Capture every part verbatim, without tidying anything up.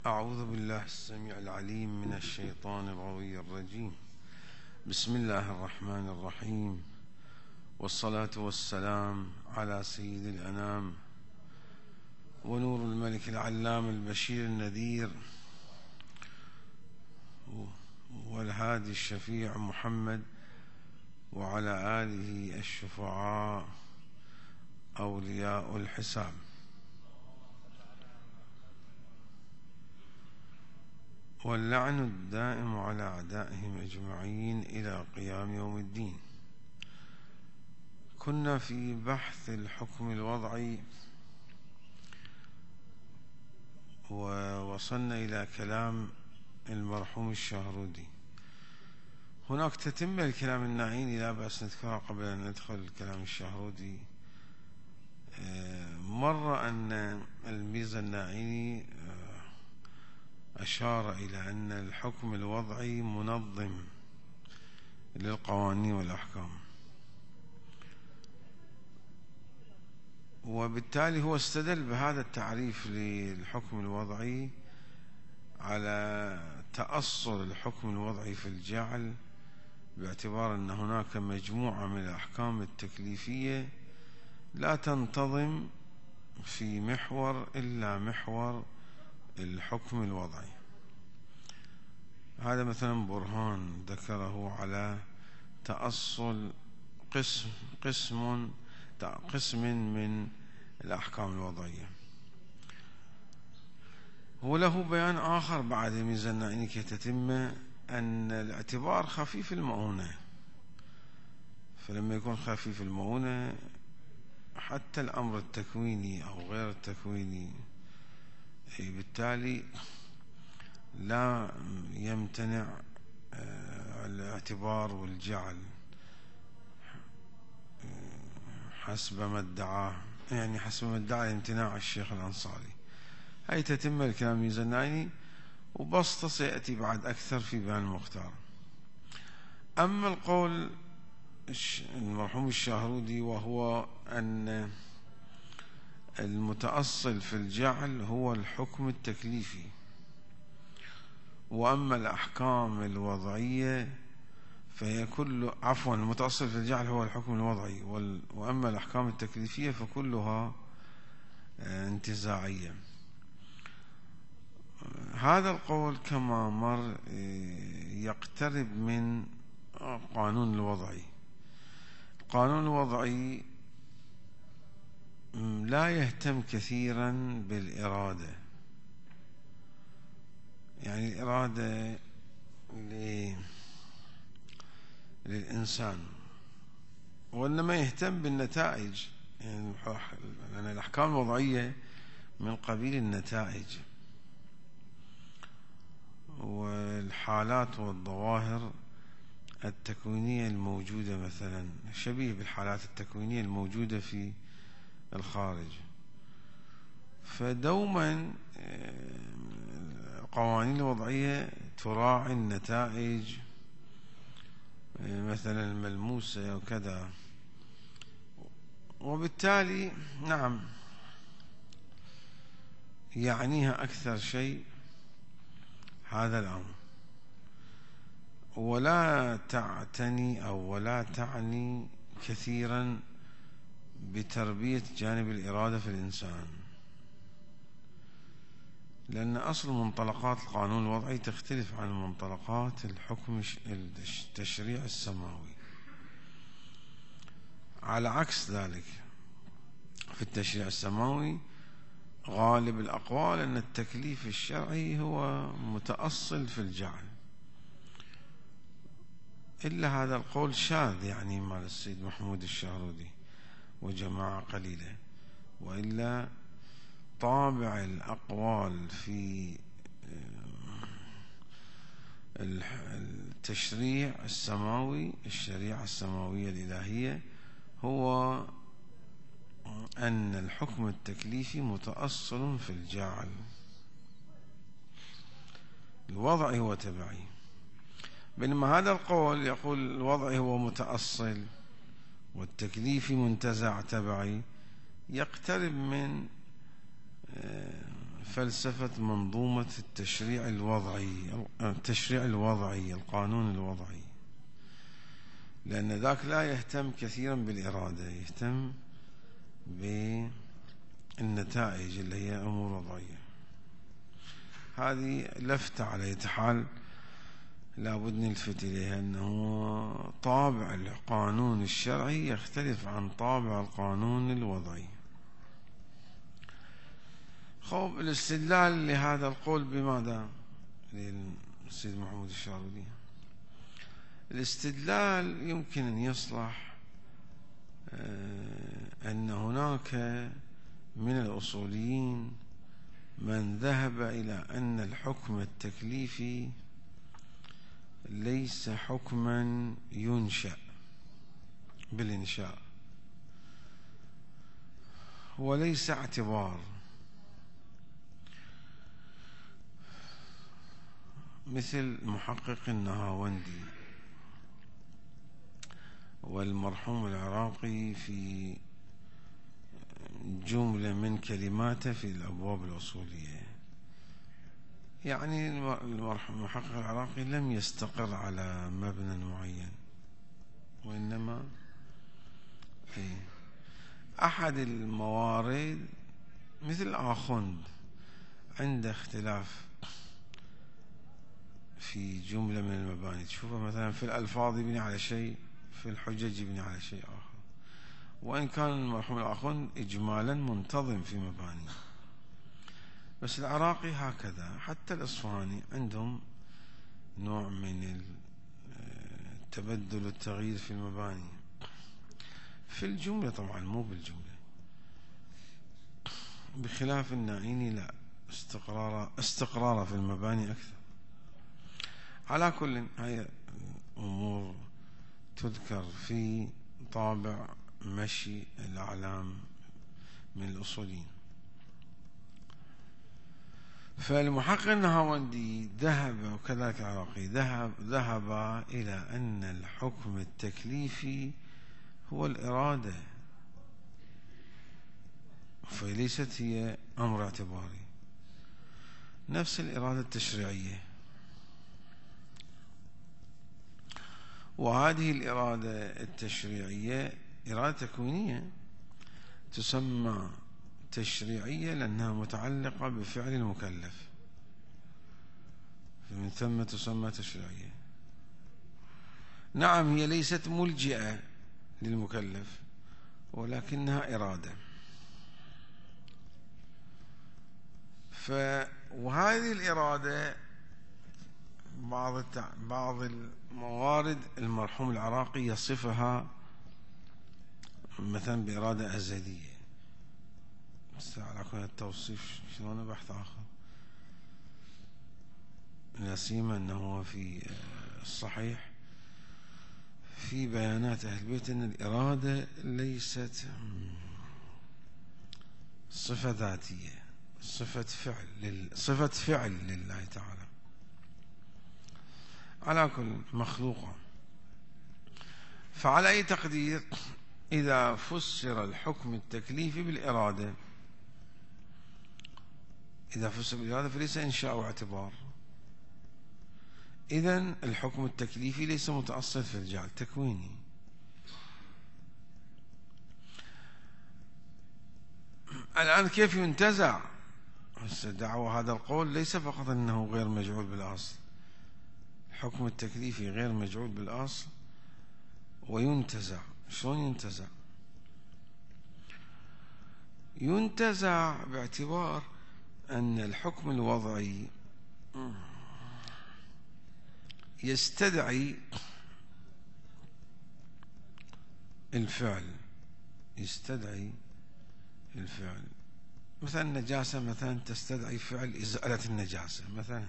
أعوذ بالله السميع العليم من الشيطان الغوي الرجيم. بسم الله الرحمن الرحيم، والصلاة والسلام على سيد الأنام ونور الملك العلام البشير النذير والهادي الشفيع محمد، وعلى آله الشفعاء أولياء الحساب. واللعن الدائم على أعدائهم أجمعين إلى قيام يوم الدين. كنا في بحث الحكم الوضعي، ووصلنا إلى كلام المرحوم الشهرودي. هناك تتمة الكلام الناعيني لا بأس نذكرها قبل أن ندخل الكلام الشهرودي. مر أن الميزة الناعيني أشار إلى أن الحكم الوضعي منظم للقوانين والأحكام، وبالتالي هو استدل بهذا التعريف للحكم الوضعي على تأصل الحكم الوضعي في الجعل، باعتبار أن هناك مجموعة من الأحكام التكليفية لا تنتظم في محور إلا محور الحكم الوضعي. هذا مثلا برهان ذكره على تأصل قسم قسم قسم من الأحكام الوضعية. وله بيان آخر بعد ميزة الناعيني كي تتم أن الاعتبار خفيف المؤونة، فلما يكون خفيف المؤونة حتى الأمر التكويني أو غير التكويني بالتالي لا يمتنع الاعتبار والجعل حسب ما ادعاه، يعني حسب ما ادعى امتناع الشيخ الأنصاري. هي تتم الكلام ميزة الناعيني، وبسطة سيأتي بعد أكثر في بيان المختار. أما القول المرحوم الشهرودي وهو أن المتأصل في الجعل هو الحكم التكليفي، وأما الأحكام الوضعية فهي كل عفوا المتأصل في الجعل هو الحكم الوضعي، وأما الأحكام التكليفية فكلها انتزاعية. هذا القول كما مر يقترب من القانون الوضعي. القانون الوضعي لا يهتم كثيرا بالإرادة، يعني الإرادة للإنسان، وإنما يهتم بالنتائج. يعني الأحكام الوضعية من قبيل النتائج والحالات والظواهر التكوينية الموجودة، مثلا شبيه بالحالات التكوينية الموجودة في الخارج. فدوما القوانين الوضعية تراعي النتائج مثلا الملموسة وكذا، وبالتالي نعم يعنيها أكثر شيء هذا الأمر، ولا تعتني أو ولا تعني كثيرا بتربية جانب الإرادة في الإنسان، لأن أصل منطلقات القانون الوضعي تختلف عن منطلقات الحكم التشريع السماوي. على عكس ذلك في التشريع السماوي غالب الأقوال أن التكليف الشرعي هو متأصل في الجعل، إلا هذا القول شاذ يعني مال السيد محمود الشهرودي وجماعة قليلة، وإلا طابع الأقوال في التشريع السماوي الشريعة السماوية الإلهية هو أن الحكم التكليفي متأصل في الجعل. الوضعي هو تبعي، بينما هذا القول يقول الوضعي هو متأصل والتكليفي منتزع تبعي، يقترب من فلسفة منظومة التشريع الوضعي، التشريع الوضعي، القانون الوضعي، لأن ذاك لا يهتم كثيرا بالإرادة، يهتم بالنتائج اللي هي أمور وضعية. هذه لفتة على أي حال لابد نلفت إليها، أنه طابع القانون الشرعي يختلف عن طابع القانون الوضعي. خوف الاستدلال لهذا القول بماذا؟ للسيد محمود الشارودي، الاستدلال يمكن أن يصلح أن هناك من الأصوليين من ذهب إلى أن الحكم التكليفي ليس حكما ينشأ بالإنشاء، وليس اعتبار، مثل محقق النهاوندي والمرحوم العراقي في جملة من كلماته في الأبواب الأصولية. يعني المرحوم المحقق العراقي لم يستقر على مبنى معين، وإنما أحد الموارد مثل آخوند عنده اختلاف في جملة من المباني، تشوفه مثلا في الألفاظ يبني على شيء، في الحجج يبني على شيء آخر، وإن كان المرحوم الآخوند إجمالا منتظم في مباني. بس العراقي هكذا، حتى الإصفهاني عندهم نوع من التبدل والتغيير في المباني، في الجملة طبعا مو بالجملة، بخلاف النائيني لا، استقرار استقرار في المباني أكثر. على كل هاي أمور تذكر في طابع مشي الأعلام من الأصوليين. فالمحقق النهاوندي ذهب، وكذلك العراقي ذهب ذهب إلى أن الحكم التكليفي هو الإرادة، فليست هي أمر اعتباري، نفس الإرادة التشريعية. وهذه الإرادة التشريعية إرادة تكوينية، تسمى تشريعية لأنها متعلقة بفعل المكلف، فمن ثم تسمى تشريعية. نعم هي ليست ملجئة للمكلف، ولكنها إرادة. ف وهذه الإرادة بعض التع... بعض الموارد المرحوم العراقي يصفها مثلا بإرادة أزلية، بس على كل التوصيف شلون بحث آخر، لا سيما أنه في الصحيح في بيانات أهل البيت أن الإرادة ليست صفة ذاتية، صفة فعل لل... صفة فعل لله تعالى، على كل مخلوقة. فعلى أي تقدير إذا فسر الحكم التكليفي بالإرادة، إذا فسر بالإرادة فليس إنشاء واعتبار، إذن الحكم التكليفي ليس متأصل في الجعل، تكويني. الآن كيف ينتزع؟ دعوة هذا القول ليس فقط أنه غير مجعول بالأصل، الحكم التكليفي غير مجعول بالأصل وينتزع. شلون ينتزع؟ ينتزع باعتبار أن الحكم الوضعي يستدعي الفعل، يستدعي الفعل. مثلا النجاسة مثلا تستدعي فعل إزالة النجاسة مثلا،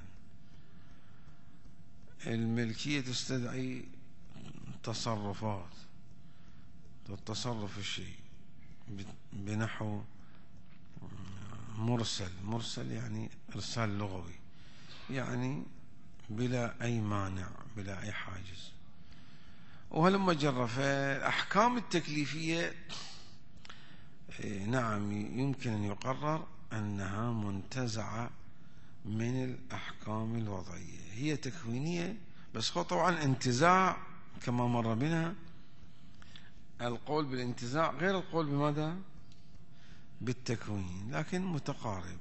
الملكية تستدعي تصرفات، التصرف الشيء بنحو مرسل، مرسل يعني إرسال لغوي، يعني بلا أي مانع، بلا أي حاجز. وهلما جرى. فالأحكام التكليفية نعم يمكن أن يقرر أنها منتزعة من الأحكام الوضعية، هي تكوينية بس هو طبعا انتزاع كما مر بنا. القول بالانتزاع غير القول بماذا؟ بالتكوين، لكن متقارب،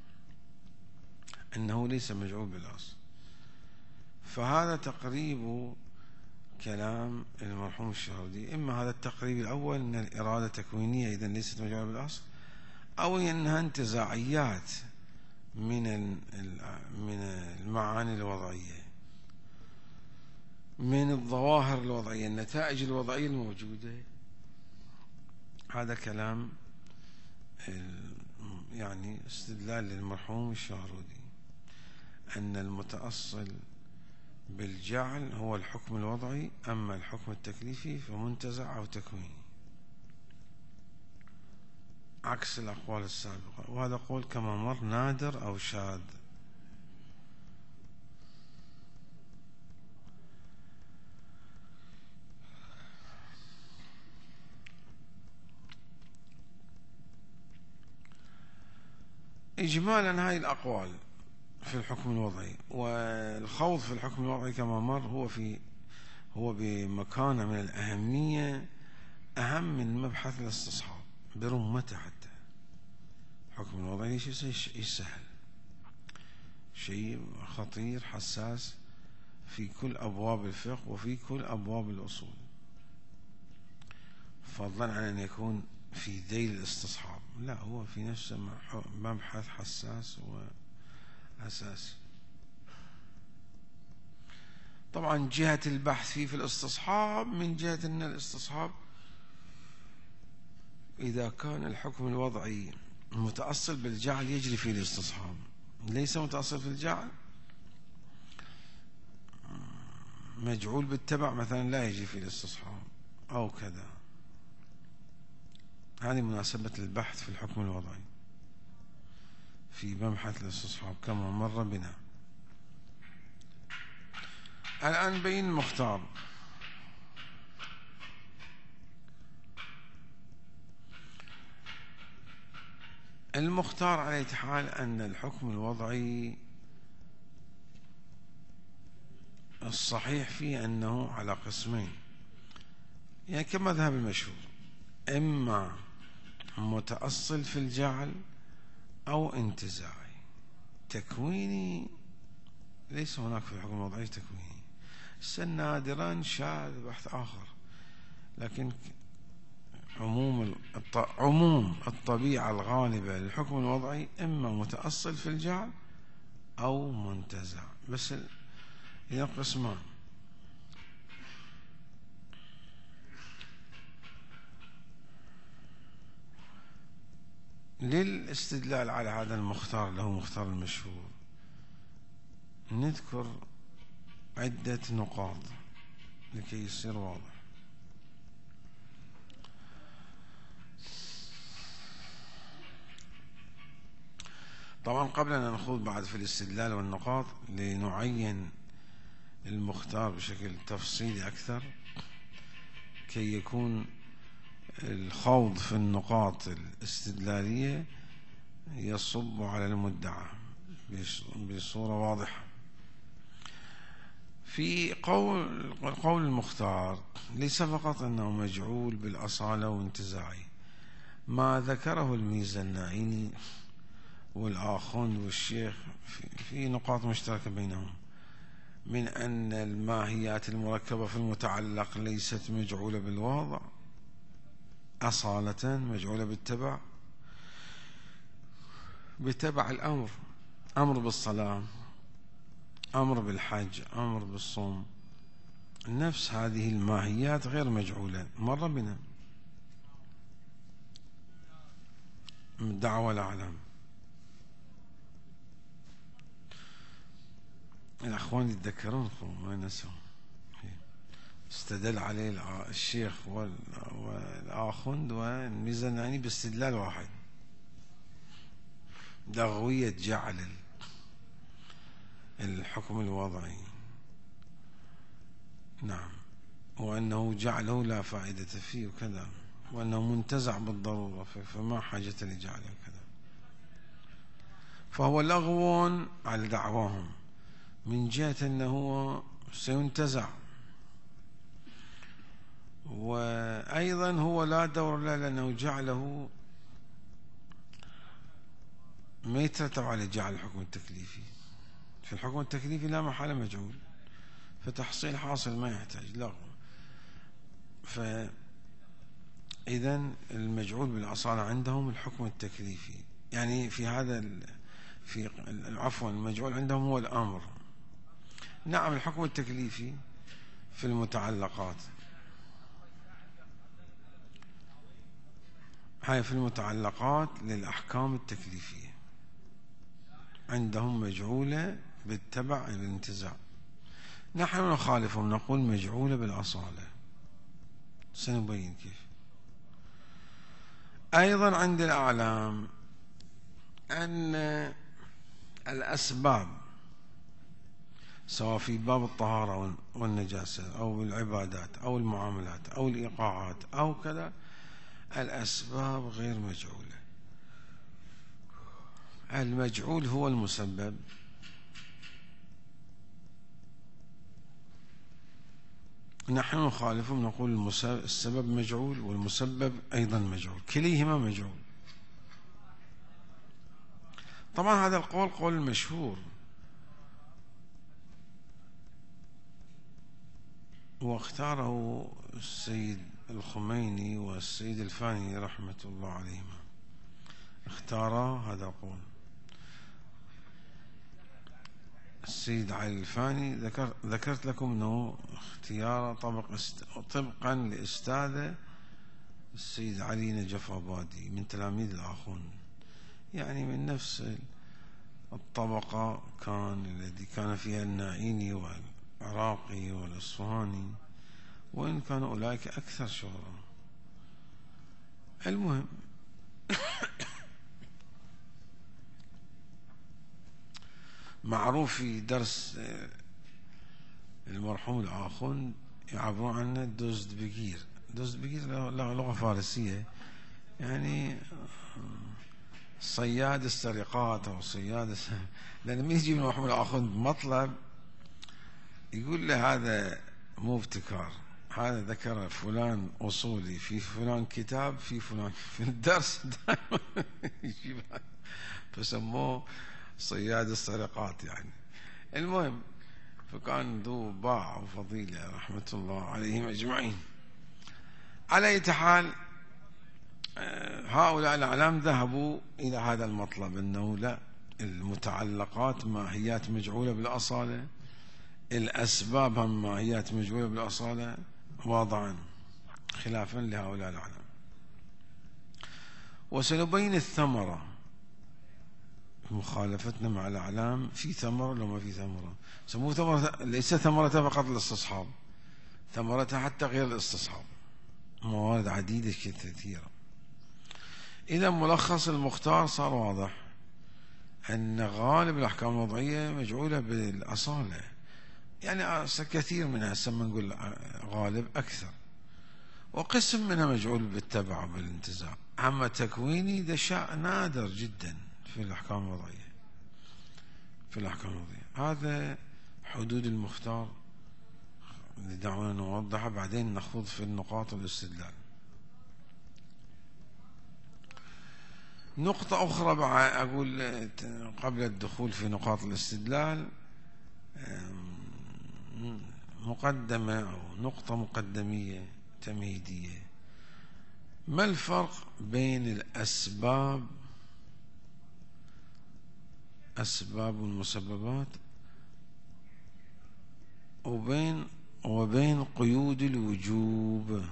أنه ليس مجعول بالأصل. فهذا تقريب كلام المرحوم الشهردي. إما هذا التقريب الأول أن الإرادة تكوينية إذن ليست مجعولة بالأصل، أو أنها انتزاعيات من من المعاني الوضعية، من الظواهر الوضعية، النتائج الوضعية الموجودة. هذا كلام يعني استدلال للمرحوم الشهرودي أن المتأصل بالجعل هو الحكم الوضعي، أما الحكم التكليفي فمنتزع أو تكويني، عكس الأقوال السابقة. وهذا قول كما مر نادر أو شاذ. إجمالا هاي الأقوال في الحكم الوضعي، والخوض في الحكم الوضعي كما مر هو في هو بمكانة من الأهمية أهم من مبحث الاستصحاب برمته. حتى الحكم الوضعي شيء سهل، شيء خطير حساس في كل أبواب الفقه وفي كل أبواب الأصول، فضلا عن أن يكون في ذيل الاستصحاب. لا، هو في نفسه مبحث حساس وأساسي. طبعا جهة البحث فيه في الاستصحاب من جهة أن الاستصحاب إذا كان الحكم الوضعي متأصل بالجعل يجري فيه الاستصحاب، ليس متأصل في الجعل مجعول بالتبع مثلا لا يجري فيه الاستصحاب أو كذا. هذه مناسبة البحث في الحكم الوضعي في مبحث الاستصحاب كما مر بنا. الآن بين المختار. المختار على أي حال أن الحكم الوضعي الصحيح فيه أنه على قسمين، يعني كمذهب المشهور، إما متأصل في الجعل أو انتزاعي. تكويني ليس هناك في الحكم الوضعي تكويني، نادرا شاذ بحث آخر، لكن عموم عموم الطبيعة الغالبة للحكم الوضعي إما متأصل في الجعل أو منتزع، بس هي قسمان. للاستدلال على هذا المختار له مختار المشهور نذكر عدة نقاط لكي يصير واضح. طبعا قبل أن نخوض بعد في الاستدلال والنقاط لنعين المختار بشكل تفصيلي أكثر كي يكون الخوض في النقاط الاستدلالية يصب على المدعى بصورة واضحة. في قول قول المختار ليس فقط أنه مجعول بالأصالة وانتزاعي، ما ذكره الميزناعيني والآخوند والشيخ في نقاط مشتركة بينهم من أن الماهيات المركبة في المتعلق ليست مجعولة بالوضع أصالة، مجعولة بالتبع، بتبع الأمر، أمر بالصلاة، أمر بالحج، أمر بالصوم. نفس هذه الماهيات غير مجعولة، مر بنا من الدعوة الأعلام. الأخوان يتذكرون ما نسوا، استدل عليه الشيخ والآخوند والميزناعيني باستدلال واحد، لغوية جعل الحكم الوضعي، نعم، وأنه جعله لا فائدة فيه وكذا، وأنه منتزع بالضرورة فما حاجة لجعله وكذا. فهو لغو على دعواهم من جهة أنه سينتزع، وأيضا هو لا دور له لأنه جعله ما يترتب على جعل الحكم التكليفي. في الحكم التكليفي لا محالة مجعول، فتحصيل حاصل ما يحتاج لغو. فإذا المجعول بالأصالة عندهم الحكم التكليفي، يعني في هذا في عفوا المجعول عندهم هو الأمر. نعم الحكم التكليفي في المتعلقات، هاي في المتعلقات للأحكام التكليفية عندهم مجعولة بالتبع الانتزاع. نحن نخالفهم نقول مجعولة بالأصالة، سنبين كيف. أيضا عند الأعلام أن الأسباب سواء في باب الطهارة والنجاسة أو بالعبادات أو المعاملات أو الإيقاعات أو كذا، الأسباب غير مجعولة. المجعول هو المسبب، نحن نخالفهم نقول السبب مجعول والمسبب أيضا مجعول، كليهما مجعول. طبعا هذا القول قول مشهور، واختاره السيد الخميني والسيد الفاني رحمة الله عليهما، اختارا هذا القول. السيد علي الفاني ذكر ذكرت لكم أنه اختيار طبق است... طبقا لأستاذه السيد علي نجف آبادي من تلاميذ الآخون، يعني من نفس الطبقة كان الذي كان فيها الناعيني والعراقي والأصفهاني، وإن كانوا أولئك أكثر شهرة. المهم معروف في درس المرحوم الآخون يعبرون عنه دوزد بقير. دوزد بقير لغة فارسية، يعني صياد السرقات أو صياد، لأن من يجي المرحوم الآخون بمطلب يقول له هذا مو ابتكار، هذا ذكر فلان أصولي في فلان كتاب في فلان في الدرس فسموه صياد السرقات يعني. المهم فكان ذو باع وفضيلة رحمة الله عليهم أجمعين. على أي حال هؤلاء الأعلام ذهبوا إلى هذا المطلب أنه لا، المتعلقات ماهيات مجعولة بالأصالة، الأسباب هم ماهيات مجعولة بالأصالة واضعا، خلافا لهؤلاء الأعلام. وسنبين الثمرة مخالفتنا مع الأعلام، في ثمرة لو ما في ثمرة. سموه ثمرة، ليس ثمرتها فقط الاستصحاب، ثمرتها حتى غير الاستصحاب، موارد عديدة كثيرة. إذا ملخص المختار صار واضح أن غالب الأحكام الوضعية مجعولة بالأصالة، يعني كثير منها سما نقول غالب أكثر، وقسم منها مجعول بالتبع وبالانتزاع. أما تكويني ده شيء نادر جدا في الأحكام الوضعية. في الأحكام الوضعية هذا حدود المختار اللي دعونا نوضحها، بعدين نخوض في النقاط والاستدلال. نقطة أخرى أقول قبل الدخول في نقاط الاستدلال، مقدمة أو نقطة مقدمية تمهيدية. ما الفرق بين الأسباب، أسباب المسببات، وبين وبين قيود الوجوب؟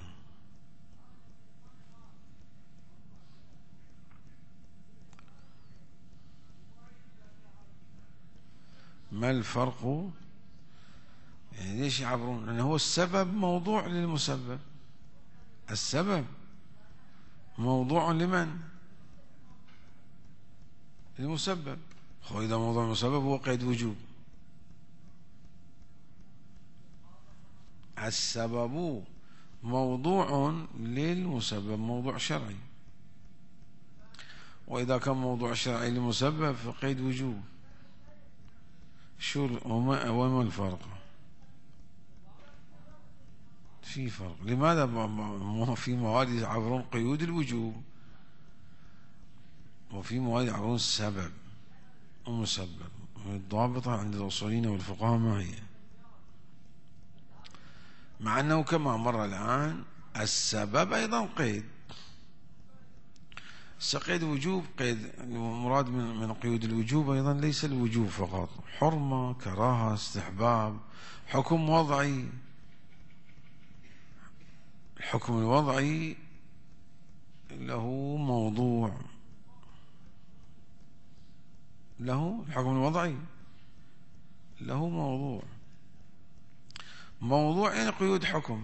ما الفرق؟ يعني ليش يعبرون أنه هو السبب موضوع للمسبب؟ السبب موضوع لمن؟ للمسبب. خو إذا موضوع المسبب هو قيد وجوب. السبب موضوع للمسبب، موضوع شرعي، وإذا كان موضوع شرعي لمسبب فقيد وجوب. شو وما, وما الفرق؟ في فرق. لماذا في مواد يعبرون قيود الوجوب وفي مواد يعبرون السبب ومسبب؟ الضابطة عند الأصوليين والفقهاء ما هي؟ مع أنه كما مر الآن السبب أيضا قيد. قيد وجوب، قيد مراد من من قيود الوجوب أيضا ليس الوجوب فقط، حرمة، كراهة، استحباب، حكم وضعي. الحكم الوضعي له موضوع، له الحكم الوضعي له موضوع. موضوع يعني قيود حكم.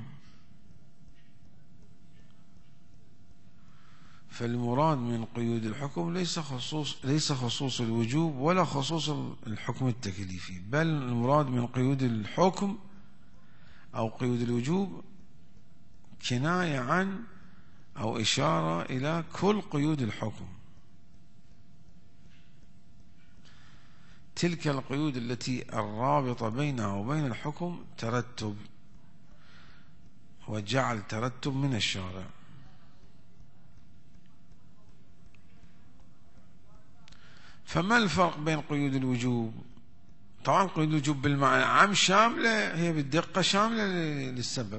فالمراد من قيود الحكم ليس خصوص ليس خصوص الوجوب ولا خصوص الحكم التكليفي، بل المراد من قيود الحكم أو قيود الوجوب كناية عن أو إشارة إلى كل قيود الحكم. تلك القيود التي الرابطة بينها وبين الحكم ترتب، وجعل ترتب من الشارع. فما الفرق بين قيود الوجوب؟ طبعا قيود الوجوب بالمعنى عام شاملة، هي بالدقة شاملة للسبب.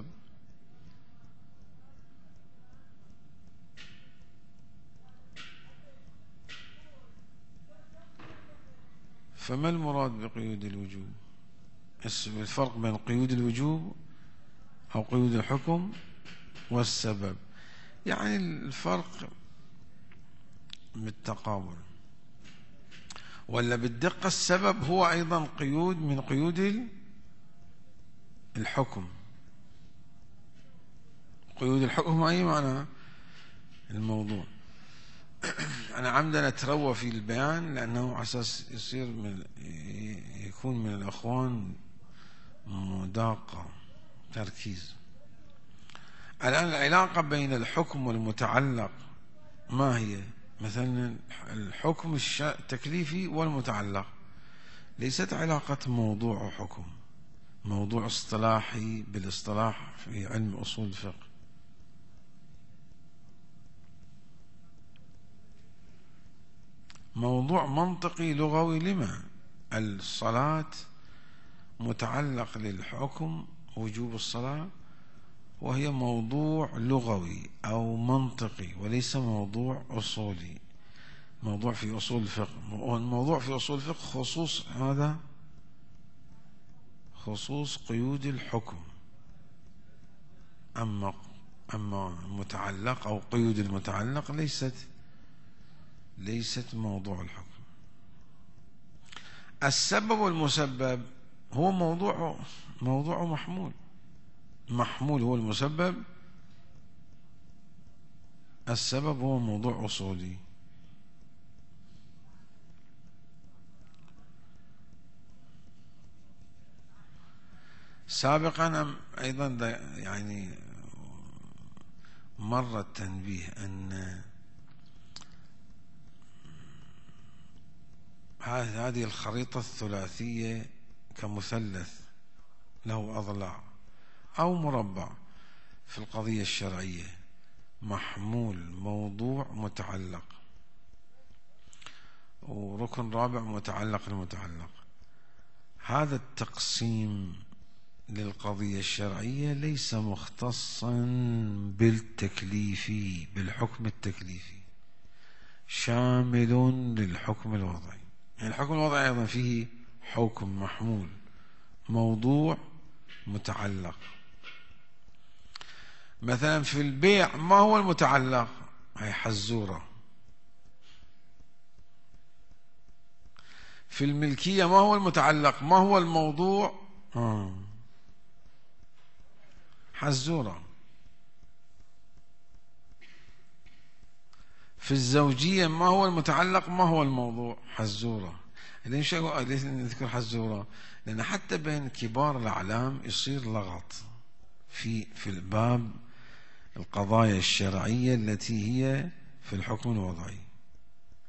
فما المراد بقيود الوجوب؟ الفرق بين قيود الوجوب أو قيود الحكم والسبب، يعني الفرق بالتقابل. ولا بالدقة السبب هو أيضا قيود من قيود الحكم. قيود الحكم أي معنى؟ الموضوع. أنا عمدا أتروى في البيان لأنه على أساس يصير من يكون من الأخوان مداقة تركيز. الآن العلاقة بين الحكم والمتعلق ما هي؟ مثلا الحكم التكليفي والمتعلق ليست علاقة موضوع وحكم، موضوع اصطلاحي بالاصطلاح في علم أصول الفقه. موضوع منطقي لغوي. لما؟ الصلاة متعلق للحكم وجوب الصلاة، وهي موضوع لغوي أو منطقي وليس موضوع أصولي، موضوع في أصول الفقه. والموضوع في أصول الفقه خصوص هذا خصوص قيود الحكم. أما أما متعلق أو قيود المتعلق ليست ليست موضوع الحكم. السبب والمسبب هو موضوع موضوع محمول. محمول هو المسبب، السبب هو موضوع أصولي. سابقا أيضا يعني مر التنبيه أن هذه الخريطة الثلاثية كمثلث له أضلاع أو مربع في القضية الشرعية: محمول، موضوع، متعلق، وركن رابع متعلق المتعلق. هذا التقسيم للقضية الشرعية ليس مختصا بالتكليفي، بالحكم التكليفي، شامل للحكم الوضعي. يعني الحكم الوضعي أيضا فيه حكم، محمول، موضوع، متعلق. مثلا في البيع ما هو المتعلق؟ هي حزورة. في الملكية ما هو المتعلق؟ ما هو الموضوع؟ آه. حزورة. في الزوجية ما هو المتعلق؟ ما هو الموضوع؟ حزورة. ليش ليش نذكر حزورة؟ لأن حتى بين كبار الأعلام يصير لغط في في الباب القضايا الشرعية التي هي في الحكم الوضعي.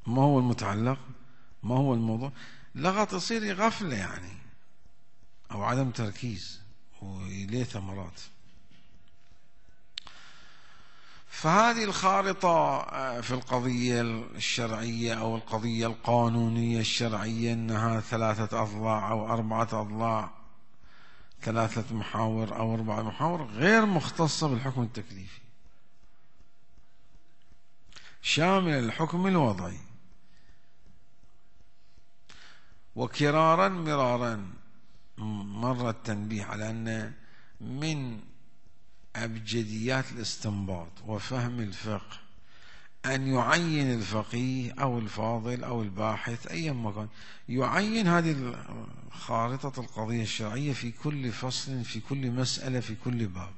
ما هو المتعلق، ما هو الموضوع، لغة تصير غفلة يعني أو عدم تركيز وإليه ثمرات. فهذه الخارطة في القضية الشرعية أو القضية القانونية الشرعية أنها ثلاثة أضلاع أو أربعة أضلاع، ثلاثة محاور أو أربعة محاور، غير مختصة بالحكم التكليفي، شامل الحكم الوضعي. وكرارا مرارا مر التنبيه على أن من أبجديات الاستنباط وفهم الفقه أن يعين الفقيه أو الفاضل أو الباحث أيا ما كان، يعين هذه خارطة القضية الشرعية في كل فصل، في كل مسألة، في كل باب.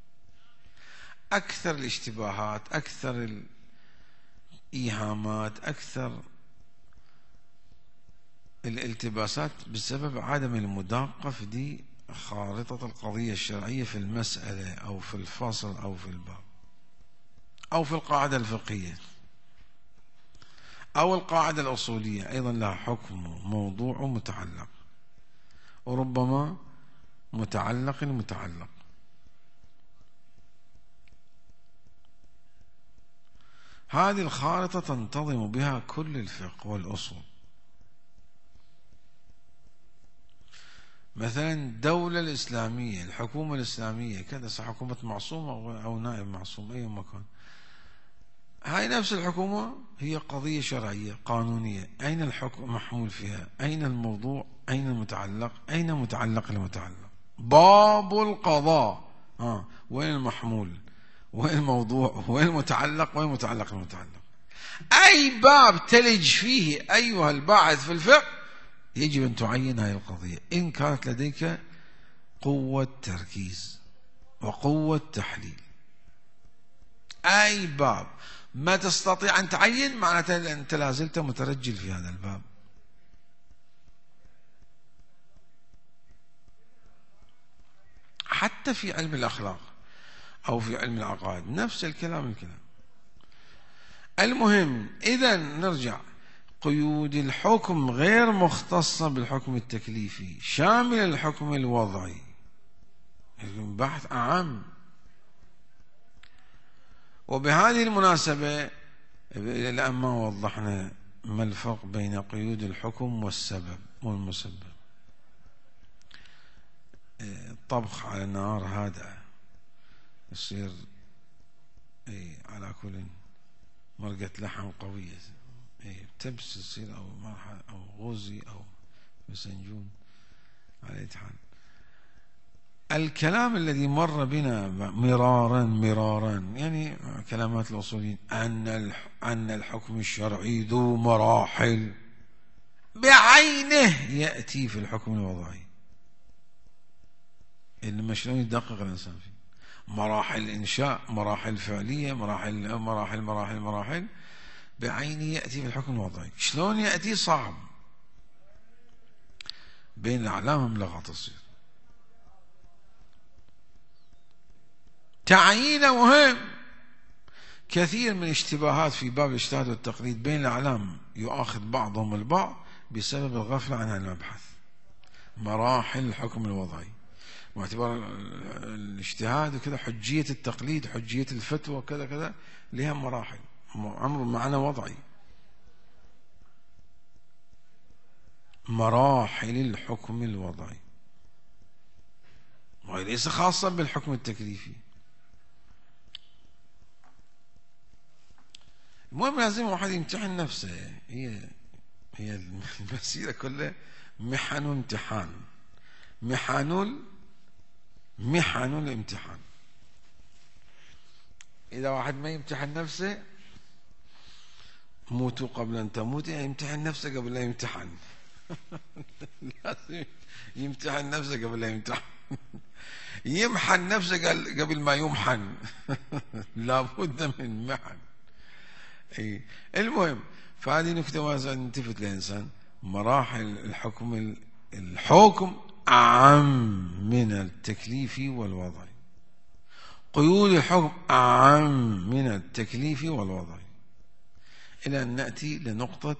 أكثر الاشتباهات، أكثر الإيهامات، أكثر الالتباسات بسبب عدم المداقة في دي خارطة القضية الشرعية في المسألة أو في الفصل أو في الباب أو في القاعدة الفقهية أو القاعدة الأصولية، أيضا لها حكم موضوع متعلق، وربما متعلق المتعلق. هذه الخارطة تنتظم بها كل الفقه والأصول. مثلا الدولة الإسلامية، الحكومة الإسلامية كذا، حكومة معصومة أو نائب معصوم أي مكان، هاي نفس الحكومة هي قضية شرعية قانونية، أين الحكم محمول فيها؟ أين الموضوع؟ أين المتعلق؟ أين متعلق المتعلق؟ باب القضاء، ها وين المحمول؟ وين الموضوع؟ وين المتعلق؟ وين متعلق المتعلق؟ أي باب تلج فيه أيها الباحث في الفقه يجب أن تعين هذه القضية إن كانت لديك قوة تركيز وقوة تحليل. أي باب ما تستطيع أن تعين معناته أنت لازلت مترجل في هذا الباب. حتى في علم الأخلاق أو في علم العقائد نفس الكلام الكلام. المهم إذا نرجع، قيود الحكم غير مختصة بالحكم التكليفي، شامل الحكم الوضعي، بحث أعم. وبهذه المناسبة الآن ما وضحنا ما الفرق بين قيود الحكم والسبب والمسبب. الطبخ على نار هادئة يصير اي على كل مرقة لحم قوية، اي تبس تصير او مرحلة او غوزي او مسنجون. على اي حال الكلام الذي مر بنا مرارا مرارا يعني كلمات الأصوليين أن أن الحكم الشرعي ذو مراحل بعينه يأتي في الحكم الوضعي. إنما شلون يدقق الإنسان فيه؟ مراحل إنشاء، مراحل فعلية، مراحل مراحل مراحل مراحل بعينه يأتي في الحكم الوضعي. شلون يأتي؟ صعب. بين الأعلام لغة تصير. تعيينه مهم. كثير من اشتباهات في باب الاجتهاد والتقليد بين الأعلام يؤاخذ بعضهم البعض بسبب الغفلة عن المبحث. مراحل الحكم الوضعي واعتبار الاجتهاد وكذا، حجية التقليد، حجية الفتوى كذا كذا، لها مراحل، أمر معنى وضعي. مراحل الحكم الوضعي وليس خاصة بالحكم التكليفي. المهم لازم واحد يمتحن نفسه. هي هي المسيرة كلها محن وامتحان، محن محن الامتحان. إذا واحد ما يمتحن نفسه، موتوا قبل أن تموت، يعني يمتحن نفسه قبل لا يمتحن. لازم يمتحن نفسه قبل لا يمتحن. يمحن نفسه قبل ما يمحن. لابد من محن. اي المهم فهذه نكتة لازم نلتفت للإنسان. مراحل الحكم، الحكم أعم من التكليفي والوضعي. قيود الحكم أعم من التكليفي والوضعي. إلى أن نأتي لنقطة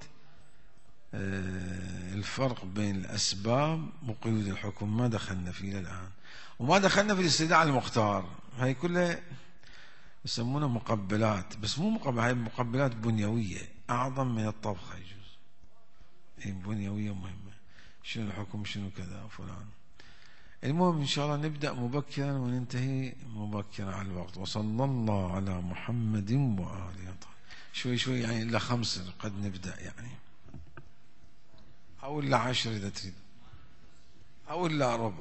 الفرق بين الأسباب وقيود الحكم. ما دخلنا فيه الآن، وما دخلنا في الاستدعاء المختار. هاي كلها يسمونها مقبلات، بس مو مقبلات، هاي مقبلات بنيوية أعظم من الطبخة يجوز. هي بنيوية مهمة، شنو الحكم شنو كذا فلان. المهم إن شاء الله نبدأ مبكرا وننتهي مبكرا على الوقت. وصلى الله على محمد وآله. شوي شوي يعني إلا خمس قد نبدأ يعني، أو إلا عشر إذا تريد، أو إلا ربع.